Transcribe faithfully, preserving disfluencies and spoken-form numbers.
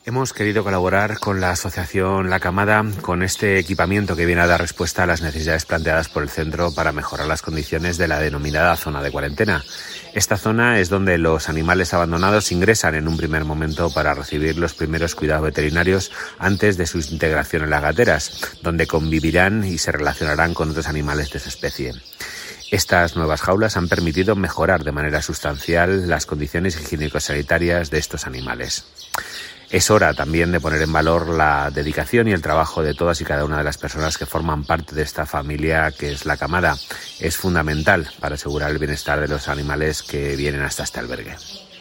Hemos querido colaborar con la asociación La Camada con este equipamiento que viene a dar respuesta a las necesidades planteadas por el centro para mejorar las condiciones de la denominada zona de cuarentena. Esta zona es donde los animales abandonados ingresan en un primer momento para recibir los primeros cuidados veterinarios antes de su integración en las gateras, donde convivirán y se relacionarán con otros animales de su especie. Estas nuevas jaulas han permitido mejorar de manera sustancial las condiciones higiénico-sanitarias de estos animales. Es hora también de poner en valor la dedicación y el trabajo de todas y cada una de las personas que forman parte de esta familia que es La Camada. Es fundamental para asegurar el bienestar de los animales que vienen hasta este albergue.